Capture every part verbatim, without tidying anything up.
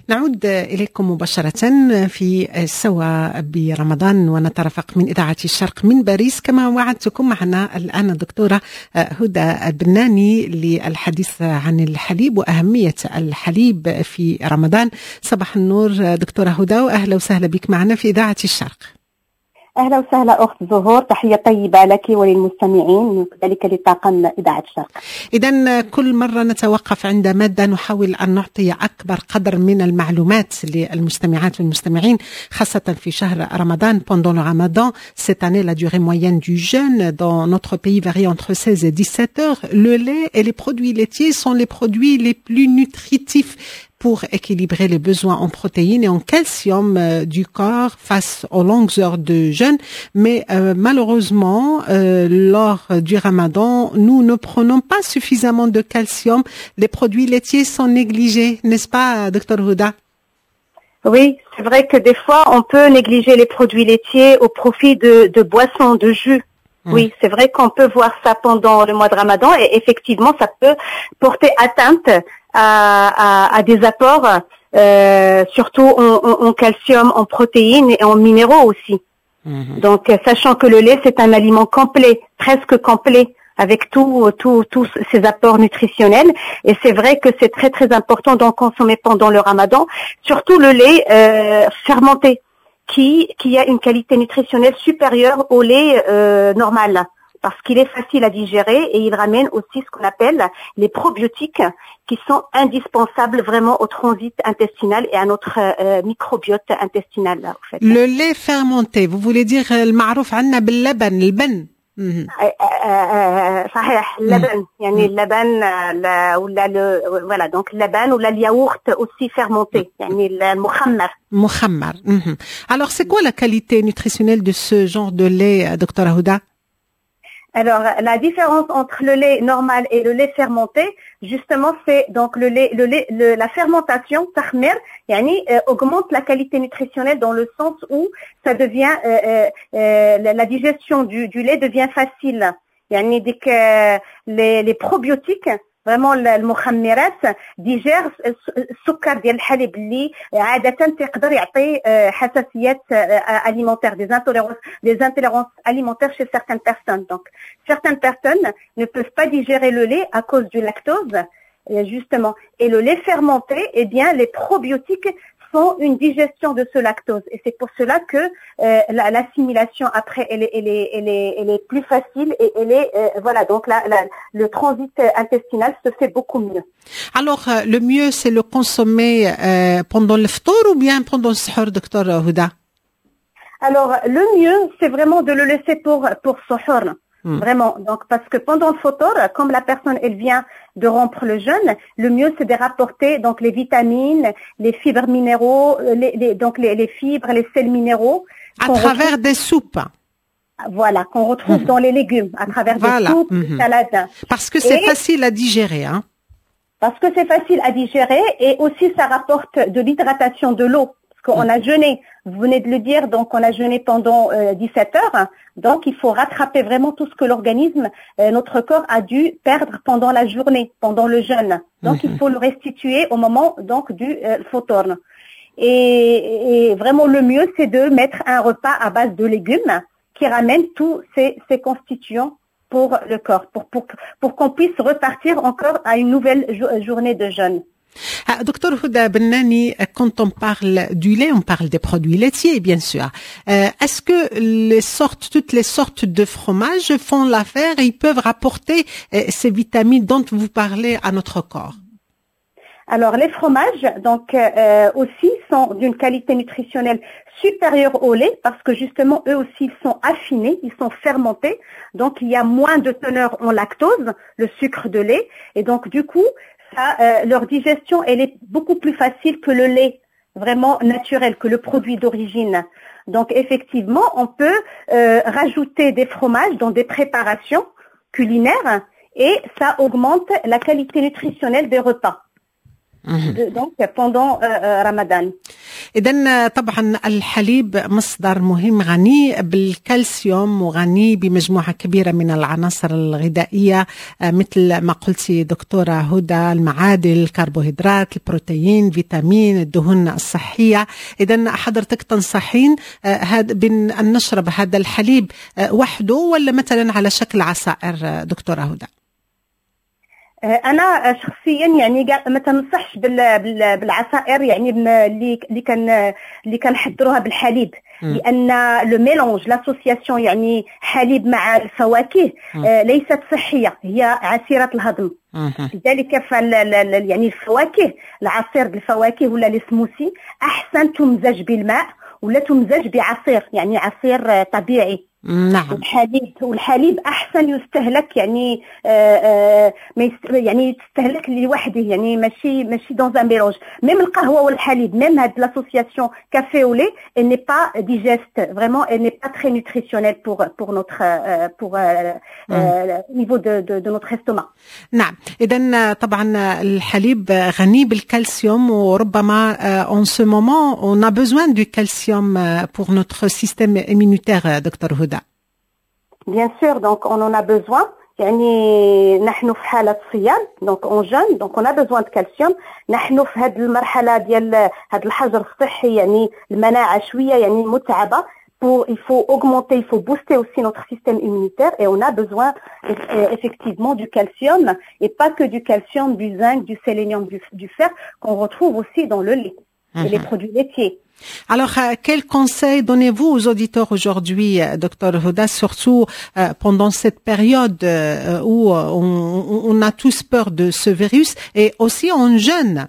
نعود إليكم مباشرة في سوا برمضان ونترفق من إذاعة الشرق من باريس. كما وعدتكم معنا الآن الدكتورة هدى البناني للحديث عن الحليب وأهمية الحليب في رمضان. صباح النور دكتورة هدى، وأهلا وسهلا بك معنا في إذاعة الشرق. أهلا وسهلا أخت زهور، تحية طيبة لك وللمستمعين وكذلك لطاقم إذاعة الشرق. إذن كل مرة نتوقف عند مادة نحاول أن نعطي أكبر قدر من المعلومات للمستمعات والمستمعين، خاصة في شهر رمضان. Pendant le Ramadan, cette année, la durée moyenne du jeûne dans notre pays varie entre seize et dix-sept heures. Le lait et les produits laitiers sont les produits les plus nutritifs pour équilibrer les besoins en protéines et en calcium euh, du corps face aux longues heures de jeûne. Mais euh, malheureusement, euh, lors du Ramadan, nous ne prenons pas suffisamment de calcium. Les produits laitiers sont négligés, n'est-ce pas, docteur Houda? Oui, c'est vrai que des fois, on peut négliger les produits laitiers au profit de, de boissons, de jus. Mmh. Oui, c'est vrai qu'on peut voir ça pendant le mois de Ramadan et effectivement, ça peut porter atteinte à, à, à des apports, euh, surtout en, en, en calcium, en protéines et en minéraux aussi. Mmh. Donc, sachant que le lait, c'est un aliment complet, presque complet, avec tous tout, tout ces apports nutritionnels. Et c'est vrai que c'est très, très important d'en consommer pendant le Ramadan, surtout le lait euh, fermenté, qui, qui a une qualité nutritionnelle supérieure au lait euh, normal, parce qu'il est facile à digérer et il ramène aussi ce qu'on appelle les probiotiques qui sont indispensables vraiment au transit intestinal et à notre euh, microbiote intestinal. Là, en fait. Le lait fermenté, vous voulez dire le معروف عنا باللبن البن. صحيح اللبن يعني اللبن ولا voilà donc اللبن ولا الياourt aussi fermenté يعني المخمر. مخمر. Alors c'est quoi la qualité nutritionnelle de ce genre de lait, docteur Houda? Alors, la différence entre le lait normal et le lait fermenté, justement, c'est donc le lait, le lait, le, la fermentation, tahmir, yani, euh, augmente la qualité nutritionnelle dans le sens où ça devient, euh, euh, la, la digestion du, du lait devient facile. Yani, dès que les, les probiotiques, vraiment المخمرات digèrent السكر ديال الحليب اللي عادة تقدر يعطي حساسيات alimentaires, des intolérances, des intolérances alimentaires chez certaines personnes. Donc, certaines personnes ne peuvent pas digérer le lait à cause du lactose, justement. Et le lait fermenté, eh bien, les probiotiques font une digestion de ce lactose. Et c'est pour cela que euh, la, l'assimilation après, elle est, elle est, elle est, elle est plus facile et elle est, euh, voilà, donc la, la, le transit intestinal se fait beaucoup mieux. Alors, euh, le mieux, c'est le consommer euh, pendant le ftour ou bien pendant le sahur, docteur Houda? Alors, le mieux, c'est vraiment de le laisser pour, pour sahur. Hmm. Vraiment. Donc, parce que pendant le ftour, comme la personne, elle vient de rompre le jeûne, le mieux, c'est de rapporter donc les vitamines, les fibres minéraux, les, les, donc les, les fibres, les sels minéraux. À travers retrouve, des soupes. Voilà, qu'on retrouve mmh. dans les légumes, à travers voilà. des soupes, mmh. des salades. Parce que c'est et, facile à digérer, hein. Parce que c'est facile à digérer et aussi ça rapporte de l'hydratation de l'eau. Parce qu'on mmh. a jeûné, vous venez de le dire, donc on a jeûné pendant euh, dix-sept heures. Donc, il faut rattraper vraiment tout ce que l'organisme, euh, notre corps a dû perdre pendant la journée, pendant le jeûne. Donc, mmh. il faut le restituer au moment donc du euh, fautor. Et, et vraiment, le mieux, c'est de mettre un repas à base de légumes qui ramène tous ces, ces constituants pour le corps, pour, pour, pour qu'on puisse repartir encore à une nouvelle jo- journée de jeûne. Docteur Houda Bennani, quand on parle du lait, on parle des produits laitiers, bien sûr. Euh, est-ce que les sortes, toutes les sortes de fromages font l'affaire et ils peuvent rapporter euh, ces vitamines dont vous parlez à notre corps? Alors, les fromages, donc, euh, aussi sont d'une qualité nutritionnelle supérieure au lait parce que justement, eux aussi, ils sont affinés, ils sont fermentés. Donc, il y a moins de teneur en lactose, le sucre de lait. Et donc, du coup, ça, euh, leur digestion, elle est beaucoup plus facile que le lait vraiment naturel, que le produit d'origine. Donc, effectivement, on peut euh, rajouter des fromages dans des préparations culinaires et ça augmente la qualité nutritionnelle des repas. Mmh. De, donc, pendant euh, euh, Ramadan. إذن طبعا الحليب مصدر مهم غني بالكالسيوم وغني بمجموعة كبيرة من العناصر الغذائية مثل ما قلتي دكتورة هدى، المعادن، الكربوهيدرات، البروتين، فيتامين، الدهون الصحية. إذن حضرتك تنصحين بأن نشرب هذا الحليب وحده ولا مثلا على شكل عصائر دكتورة هدى؟ انا شخصيا يعني ما تنصحش بالعصائر يعني اللي اللي كان اللي كنحضروها بالحليب، لان لو ميلونج لاسوسياسيون يعني حليب مع الفواكه ليست صحيه، هي عسيره الهضم. لذلك فال يعني الفواكه، العصير بالفواكه ولا السموسي احسن تمزج بالماء ولا تمزج بعصير يعني عصير طبيعي. نعم. والحليب والحليب احسن يستهلك يعني آآ آآ يعني يستهلك لوحده يعني ماشي ماشي دون ان ميلونج. ميم القهوه والحليب ميم هاد لاسوسياسيون كافي او لي elle n'est pas digeste vraiment, elle n'est pas très nutritionnelle pour pour notre pour au niveau de de de notre estomac. نعم. اذا طبعا الحليب غني بالكالسيوم وربما en ce moment on a besoin du calcium pour notre système immunitaire دكتور هدى. Bien sûr, donc on en a besoin. يعني نحن في حالة صيام donc on jeûne donc on a besoin de calcium. نحن في هذه المرحلة ديال هذا الحجر الصحي يعني المناعة شوية يعني متعبة. Pour, il faut augmenter, il faut booster aussi notre système immunitaire et on a besoin euh, effectivement du calcium et pas que du calcium, du zinc, du sélénium, du, du fer qu'on retrouve aussi dans le lait et mmh. les produits laitiers. Alors, euh, quel conseil donnez-vous aux auditeurs aujourd'hui, docteur Houda, surtout euh, pendant cette période euh, où on, on a tous peur de ce virus et aussi en jeûne?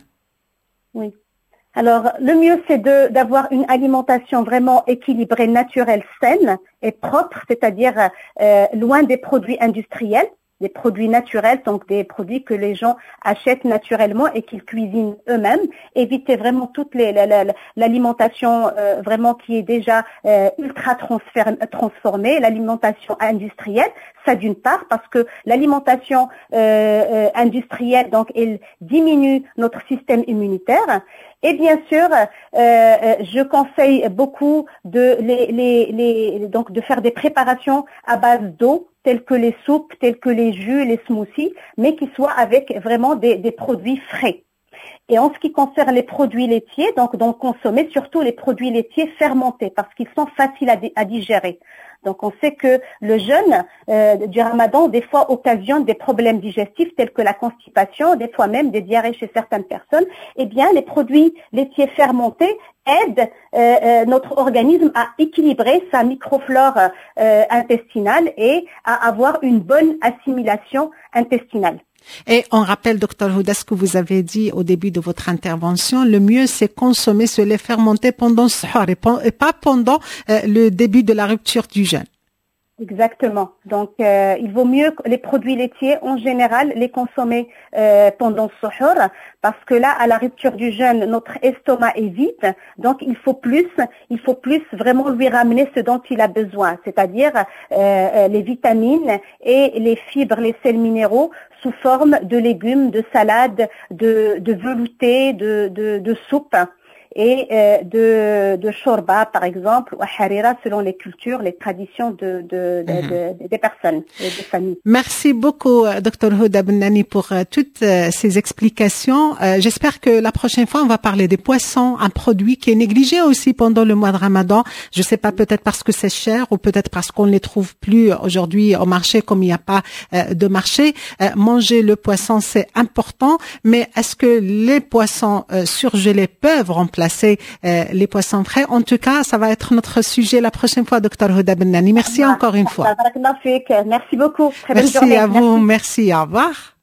Oui. Alors, le mieux, c'est de, d'avoir une alimentation vraiment équilibrée, naturelle, saine et propre, c'est-à-dire euh, loin des produits industriels, des produits naturels, donc des produits que les gens achètent naturellement et qu'ils cuisinent eux-mêmes. Éviter vraiment toute les, la, la, l'alimentation euh, vraiment qui est déjà euh, ultra transformée, l'alimentation industrielle, ça d'une part, parce que l'alimentation euh, euh, industrielle, donc, elle diminue notre système immunitaire. Et bien sûr, euh, je conseille beaucoup de les, les, les, donc de faire des préparations à base d'eau, telles que les soupes, telles que les jus, les smoothies, mais qui soient avec vraiment des, des produits frais. Et en ce qui concerne les produits laitiers, donc, donc consommer surtout les produits laitiers fermentés parce qu'ils sont faciles à, à digérer. Donc on sait que le jeûne euh, du Ramadan des fois occasionne des problèmes digestifs tels que la constipation, des fois même des diarrhées chez certaines personnes. Eh bien les produits laitiers fermentés aident euh, euh, notre organisme à équilibrer sa microflore euh, intestinale et à avoir une bonne assimilation intestinale. Et on rappelle, docteur Houda, ce que vous avez dit au début de votre intervention, le mieux c'est consommer ce lait fermenté pendant ce soir et pas pendant euh, le début de la rupture du jeûne. Exactement. Donc, euh, il vaut mieux les produits laitiers en général les consommer euh, pendant ce suhoor parce que là, à la rupture du jeûne, notre estomac est vide. Donc, il faut plus, il faut plus vraiment lui ramener ce dont il a besoin, c'est-à-dire euh, les vitamines et les fibres, les sels minéraux sous forme de légumes, de salades, de, de veloutés, de, de, de soupe. Et euh, de, de shorba, par exemple, ou harira, selon les cultures, les traditions de, de, de, de, de, des personnes et des familles. Merci beaucoup, docteur Houda Bennani, pour uh, toutes uh, ces explications. Uh, j'espère que la prochaine fois, on va parler des poissons, un produit qui est négligé aussi pendant le mois de Ramadan. Je sais pas, peut-être parce que c'est cher ou peut-être parce qu'on ne les trouve plus aujourd'hui au marché comme il n'y a pas uh, de marché. Uh, manger le poisson, c'est important, mais est-ce que les poissons uh, surgelés peuvent remplacer Placer euh, les poissons frais? En tout cas, ça va être notre sujet la prochaine fois, docteur Houda Bennani. Merci encore une fois. Merci beaucoup. Très bonne journée. Merci à vous. Merci. Au revoir.